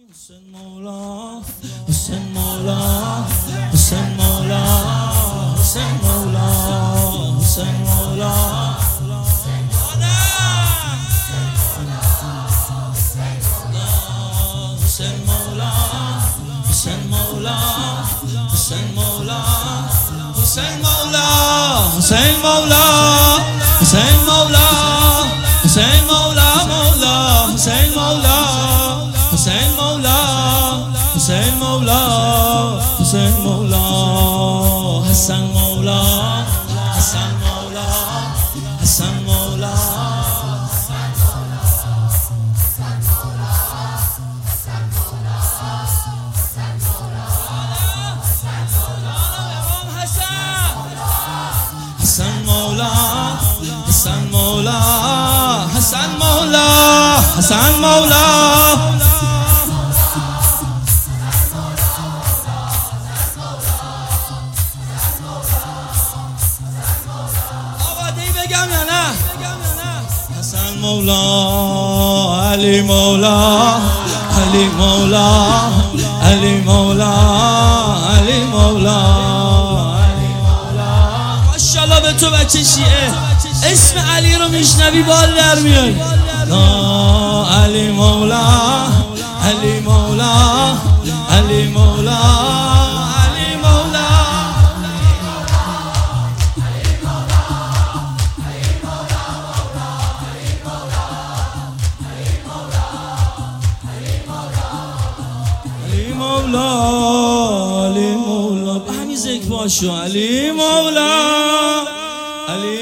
حسین مولا حسین مولا حسین مولا حسین مولا حسین مولا حسین مولا حسین مولا حسین مولا حسین مولا حسین مولا حسین مولا حسین مولا مولا حسین مولا حسین مولا حسین مولا حسین مولا حسن مولا حسن مولا حسن مولا حسن مولا حسن مولا حسن مولا حسن مولا آبادی بگم یا نه حسن مولا علی مولا علی مولا علی مولا علی مولا ماشاءالله به تو بچه شیعه اسم علی رو میشنوی بال در میای. علی مولا علی مولا علی مولا علی مولا علی مولا علی مولا به همین ذکر باشو. علی مولا علی